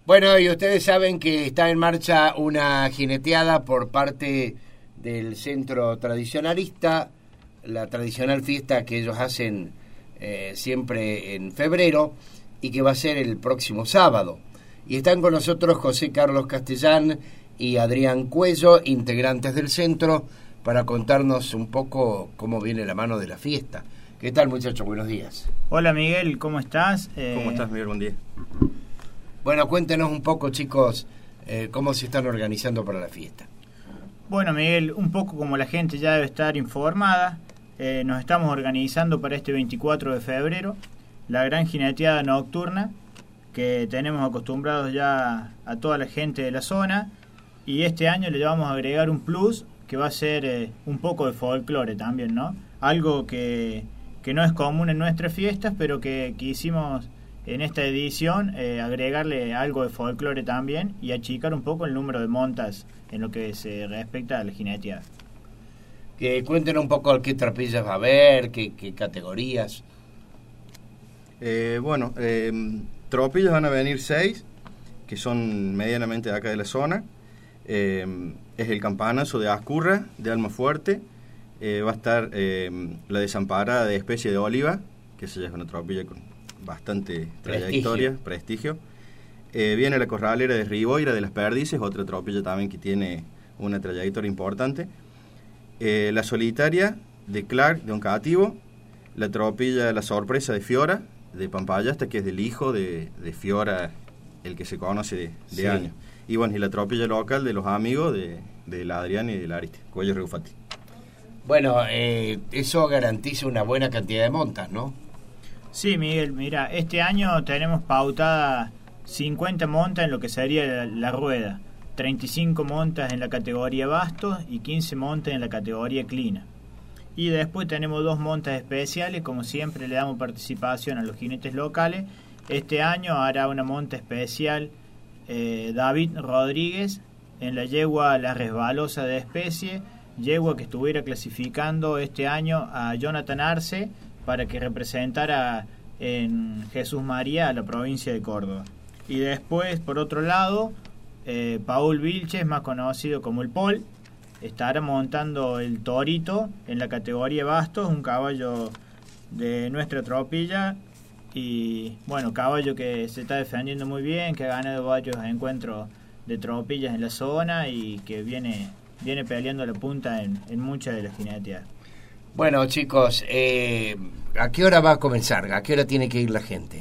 Bueno, y ustedes saben que está en marcha una jineteada por parte del Centro Tradicionalista, la tradicional fiesta que ellos hacen siempre en febrero y que va a ser el próximo sábado. Y están con nosotros José Carlos Castellán y Adrián Cuello, integrantes del centro, para contarnos un poco cómo viene la mano de la fiesta. ¿Qué tal, muchachos? Buenos días. Hola, Miguel, ¿cómo estás? ¿Cómo estás, Miguel? Buen día. Bueno, cuéntenos un poco, chicos, cómo se están organizando para la fiesta. Bueno, Miguel, un poco como la gente ya debe estar informada, nos estamos organizando para este 24 de febrero, la gran jineteada nocturna, que tenemos acostumbrados ya a toda la gente de la zona, y este año le vamos a agregar un plus, que va a ser un poco de folclore también, ¿no? Algo que no es común en nuestras fiestas, pero que quisimos en esta edición agregarle algo de folclore también y achicar un poco el número de montas en lo que se respecta a la jineteada. Que cuenten un poco qué trapillas va a haber, qué categorías. Tropillas van a venir 6, que son medianamente de acá de la zona. Es el campanazo de Ascurra, de Almafuerte. Va a estar la desamparada de Especie de Oliva, que esa ya es una tropilla con bastante trayectoria, prestigio. Viene la corralera de Riboira de las Perdices, otra tropilla también que tiene una trayectoria importante. La solitaria de Clark, de Oncativo. La tropilla La Sorpresa de Fiora, de Pampayasta, que es del hijo de Fiora, el que se conoce de sí. años. Y bueno, y la tropilla local de los amigos de la Adrián y de la Ariste, Cuello Reufati. Bueno, eso garantiza una buena cantidad de montas, ¿no? Sí, Miguel, mira, este año tenemos pautada 50 montas en lo que sería la rueda, 35 montas en la categoría bastos y 15 montas en la categoría clina. Y después tenemos 2 montas especiales, como siempre le damos participación a los jinetes locales. Este año hará una monta especial David Rodríguez en la yegua La Resbalosa de Especie, yegua que estuviera clasificando este año a Jonathan Arce para que representara en Jesús María a la provincia de Córdoba. Y después, por otro lado, Paul Vilches, más conocido como el Pol, estará montando el Torito en la categoría bastos, un caballo de nuestra tropilla. Y bueno, caballo que se está defendiendo muy bien, que ha ganado varios encuentros de tropillas en la zona y que viene peleando la punta en muchas de las jineteadas. Bueno, chicos, ¿a qué hora va a comenzar? ¿A qué hora tiene que ir la gente?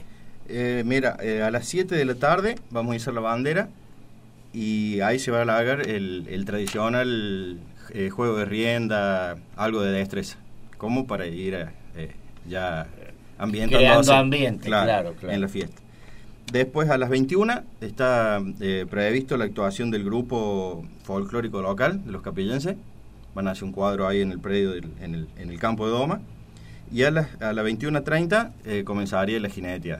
A las 7 de la tarde vamos a izar la bandera y ahí se va a alargar el tradicional juego de rienda, algo de destreza, como para ir ya ambientándose, ambiente, claro, en la fiesta. Después a las 21 está previsto la actuación del grupo folclórico local de los capillenses. Van a hacer un cuadro ahí en el predio en el campo de Doma. Y a las 21:30 comenzaría la jineteada.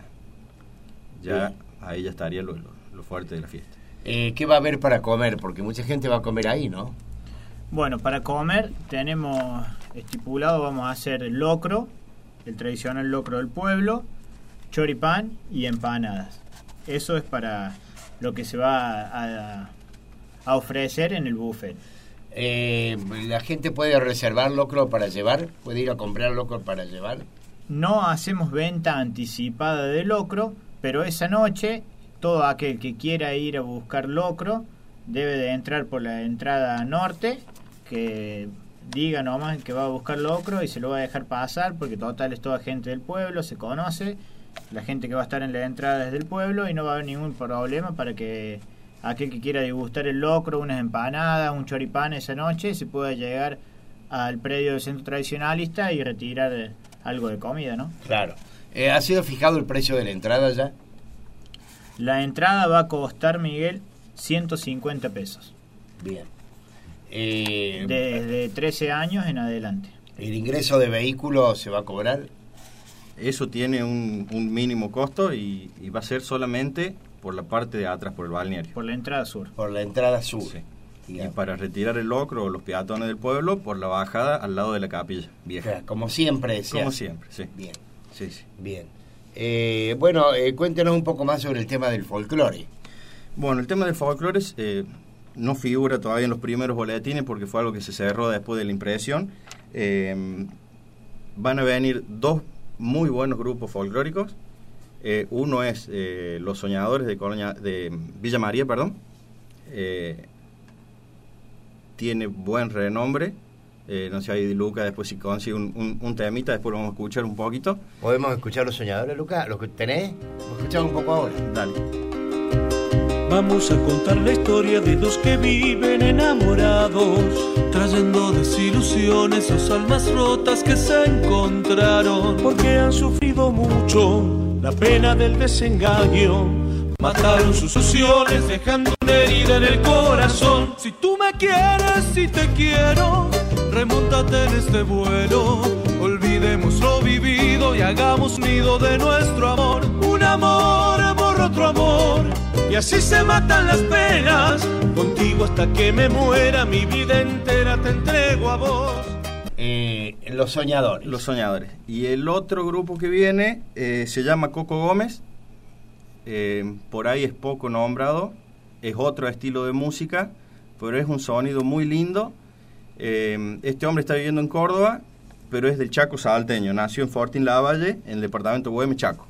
Ya ahí ya estaría lo fuerte de la fiesta. ¿Qué va a haber para comer? Porque mucha gente va a comer ahí, ¿no? Bueno, para comer tenemos estipulado, vamos a hacer el locro, el tradicional locro del pueblo, choripán y empanadas. Eso es para lo que se va a ofrecer en el buffet. ¿La gente puede reservar locro para llevar? ¿Puede ir a comprar locro para llevar? No hacemos venta anticipada de locro, pero esa noche todo aquel que quiera ir a buscar locro debe de entrar por la entrada norte, que diga nomás que va a buscar locro y se lo va a dejar pasar, porque total es toda gente del pueblo, se conoce, la gente que va a estar en la entrada es del pueblo y no va a haber ningún problema para que aquel que quiera degustar el locro, unas empanadas, un choripán esa noche, se pueda llegar al predio del centro tradicionalista y retirar algo de comida, ¿no? Claro. ¿Ha sido fijado el precio de la entrada ya? La entrada va a costar, Miguel, 150 pesos. Bien. Desde 13 años en adelante. ¿El ingreso de vehículo se va a cobrar? Eso tiene un mínimo costo y va a ser solamente por la parte de atrás, por el balneario. Por la entrada sur. Por la entrada sur. Sí. Y para retirar el locro o los peatones del pueblo, por la bajada al lado de la capilla vieja. O sea, como siempre. Como siempre, sí. Bien. Sí, sí. Bien. Cuéntenos un poco más sobre el tema del folclore. Bueno, el tema del folclore no figura todavía en los primeros boletines porque fue algo que se cerró después de la impresión. Van a venir 2 muy buenos grupos folclóricos. Uno es Los Soñadores de Villa María, perdón. Tiene buen renombre. No sé, ahí Luca después si consigue un temita, después lo vamos a escuchar un poquito. ¿Podemos escuchar Los Soñadores, Luca? ¿Los que tenés? Lo escuchamos un poco ahora. Dale. Vamos a contar la historia de 2 que viven enamorados, trayendo desilusiones sus almas rotas que se encontraron, porque han sufrido mucho la pena del desengaño. Mataron sus ilusiones dejando una herida en el corazón. Si tú me quieres, si te quiero, remóntate en este vuelo. Olvidemos lo vivido y hagamos nido de nuestro amor. Un amor por otro amor, y así se matan las penas. Contigo hasta que me muera, mi vida entera te entrego a vos. Los Soñadores. Los Soñadores. Y el otro grupo que viene se llama Coco Gómez. Por ahí es poco nombrado. Es otro estilo de música, pero es un sonido muy lindo. Este hombre está viviendo en Córdoba, pero es del Chaco salteño. Nació en Fortín Lavalle, en el departamento de Güemes, Chaco.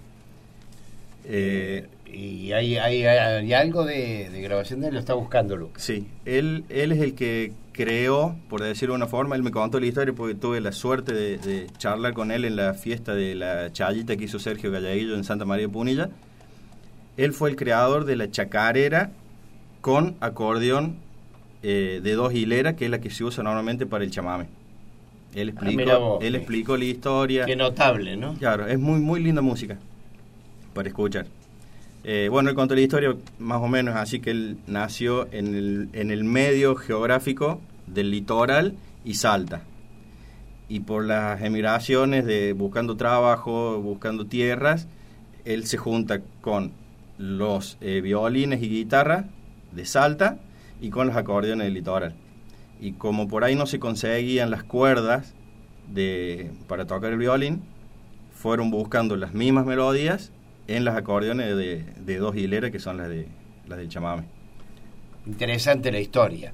Y hay algo de grabación de él, lo está buscando Lucas. Sí, él es el que creó, por decirlo de una forma, él me contó la historia porque tuve la suerte de charlar con él en la fiesta de la chayita que hizo Sergio Galleguillo en Santa María de Punilla. Él fue el creador de la chacarera con acordeón de 2 hileras, que es la que se usa normalmente para el chamame. Él explicó la historia. Qué notable, ¿no? Claro, es muy, muy linda música para escuchar. Bueno, él contó la historia más o menos así, que él nació en el medio geográfico del litoral y Salta. Y por las emigraciones buscando trabajo, buscando tierras, él se junta con los violines y guitarras de Salta y con los acordeones del litoral. Y como por ahí no se conseguían las cuerdas para tocar el violín, fueron buscando las mismas melodías en las acordeones de 2 hileras, que son las del chamame. Interesante la historia.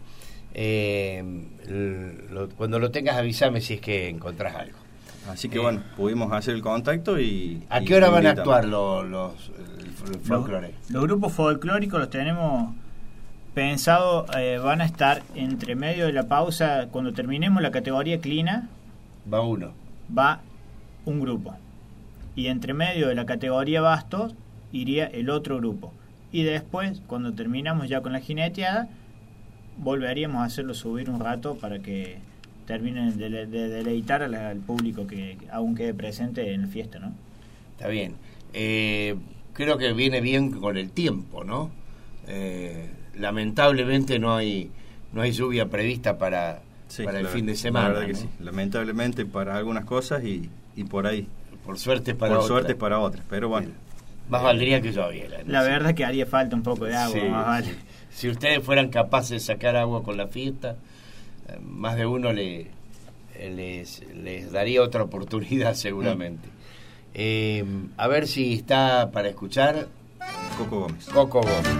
Cuando lo tengas avísame si es que encontrás algo. Así que bueno, pudimos hacer el contacto y... ¿A qué hora van a actuar el folclore? Los grupos folclóricos los tenemos pensado, van a estar entre medio de la pausa. Cuando terminemos la categoría Clina, va un grupo, y entre medio de la categoría Bastos iría el otro grupo, y después cuando terminamos ya con la jineteada volveríamos a hacerlo subir un rato para que terminen de deleitar al público que aún quede presente en la fiesta, ¿no? Está bien. Creo que viene bien con el tiempo, ¿no? Lamentablemente no hay lluvia prevista para el fin de semana. La verdad que ¿no? sí. Lamentablemente para algunas cosas y por ahí. Por suerte para otras, pero bueno. Más valdría que lloviera. La verdad que haría falta un poco de agua. Sí, más vale. Sí. Si ustedes fueran capaces de sacar agua con la fiesta, más de uno les daría otra oportunidad seguramente. A ver si está para escuchar Coco Gómez. Coco Gómez.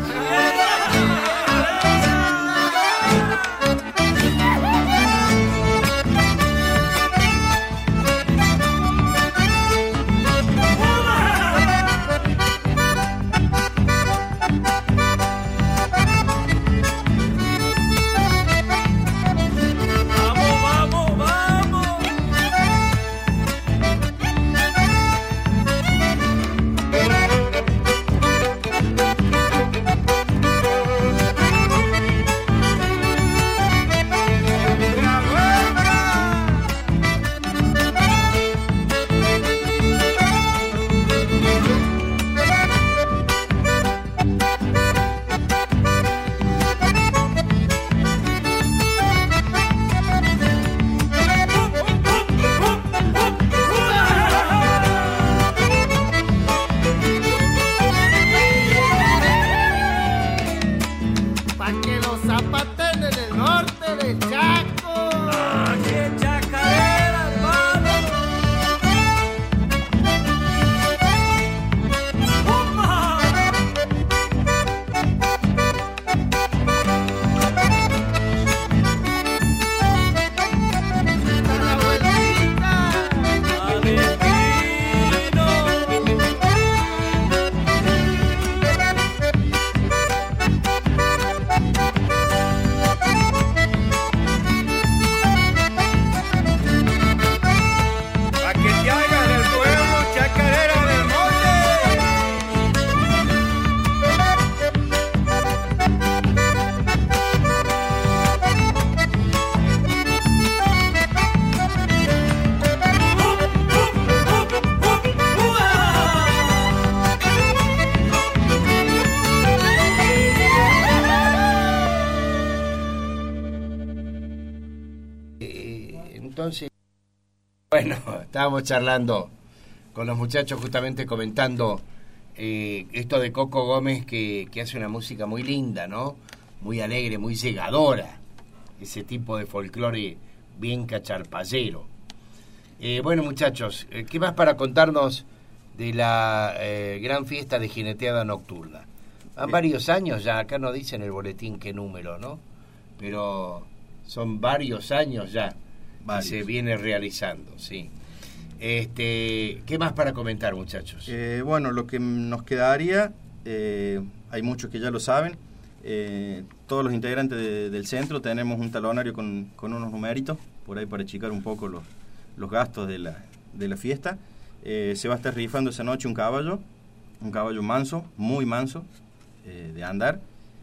entonces. Bueno, estábamos charlando con los muchachos justamente comentando esto de Coco Gómez que hace una música muy linda, ¿no? Muy alegre, muy llegadora. Ese tipo de folclore bien cacharpayero. Bueno, muchachos, ¿qué más para contarnos de la gran fiesta de jineteada nocturna? Han varios años ya, acá no dicen el boletín qué número, ¿no? Pero son varios años ya que se viene realizando, sí. ¿Qué más para comentar, muchachos? Bueno, lo que nos quedaría, hay muchos que ya lo saben, todos los integrantes del centro tenemos un talonario con unos numeritos, por ahí para achicar un poco los gastos de la fiesta. Se va a estar rifando esa noche un caballo manso, muy manso, de andar.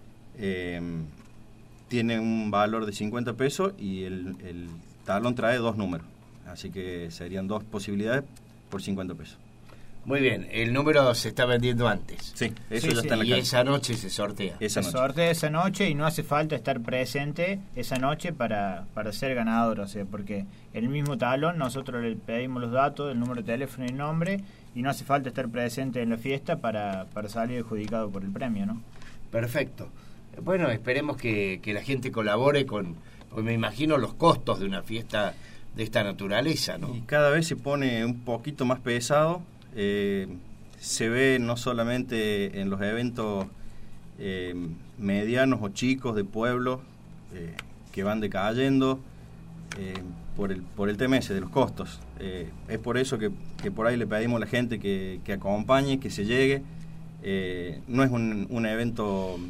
Tiene un valor de 50 pesos y el talón trae 2 números. Así que serían 2 posibilidades por 50 pesos. Muy bien, el número se está vendiendo antes. Sí, eso ya está en la y calle. esa noche se sortea. Sortea esa noche y no hace falta estar presente esa noche para ser ganador, o sea, porque el mismo talón nosotros le pedimos los datos, el número de teléfono y el nombre, y no hace falta estar presente en la fiesta para salir adjudicado por el premio, ¿no? Perfecto. Bueno, esperemos que la gente colabore con, me imagino, los costos de una fiesta de esta naturaleza, ¿no? Y cada vez se pone un poquito más pesado. Se ve no solamente en los eventos medianos o chicos de pueblos que van decayendo por el tema ese de los costos. Es por eso que por ahí le pedimos a la gente que acompañe, que se llegue. No es un evento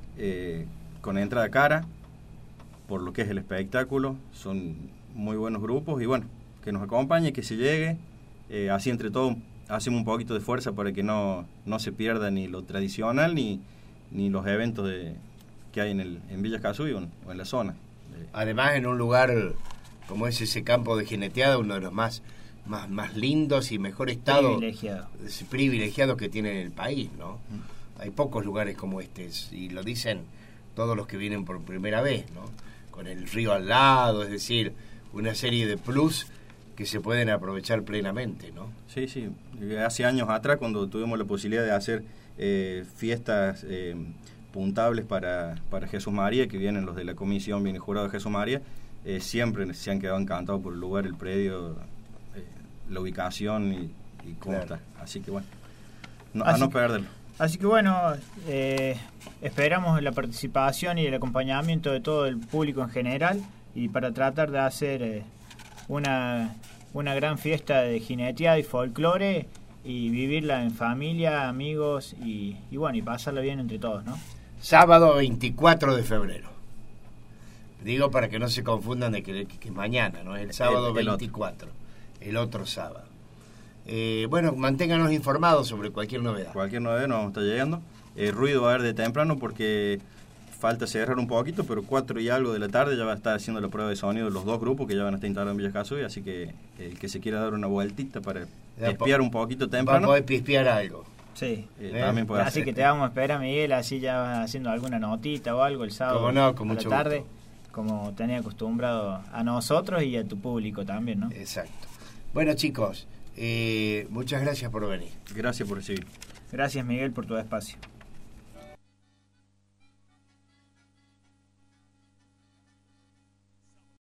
con entrada cara, por lo que es el espectáculo. Son muy buenos grupos y bueno, que nos acompañe, que se llegue. Así entre todos hacemos un poquito de fuerza para que no se pierda ni lo tradicional ni los eventos que hay en Villa Casuy o en la zona. Además, en un lugar como es ese campo de jineteada, uno de los más lindos y mejor estado privilegiado que tiene el país, ¿no? Hay pocos lugares como este, y lo dicen todos los que vienen por primera vez, ¿no? Con el río al lado, es decir, una serie de plus que se pueden aprovechar plenamente, ¿no? Sí. Hace años atrás, cuando tuvimos la posibilidad de hacer fiestas puntables para Jesús María, que vienen los de la comisión, viene jurado de Jesús María, siempre se han quedado encantados por el lugar, el predio, la ubicación y cómo está. Así que bueno, a no perderlo. Así que bueno, esperamos la participación y el acompañamiento de todo el público en general y para tratar de hacer una gran fiesta de jineteada y folclore y vivirla en familia, amigos y bueno, y pasarla bien entre todos, ¿no? Sábado 24 de febrero. Digo para que no se confundan de que mañana, ¿no? El sábado 24, el otro sábado. Bueno, manténganos informados sobre cualquier novedad. Cualquier novedad nos está llegando. Ruido va a haber de temprano porque falta cerrar un poquito, pero 4 y algo de la tarde ya va a estar haciendo la prueba de sonido de los 2 grupos que ya van a estar instalados en Villa Casuy, así que el que se quiera dar una vueltita para espiar un poquito temprano. Va a poder pispear algo. Sí. También puede así hacer. Que te vamos a esperar, Miguel, así ya vas haciendo alguna notita o algo el sábado. Como no, con a mucho la tarde, gusto. Como tenía acostumbrado a nosotros y a tu público también, ¿no? Exacto. Bueno, chicos, muchas gracias por venir. Gracias por recibir. Gracias, Miguel, por tu espacio.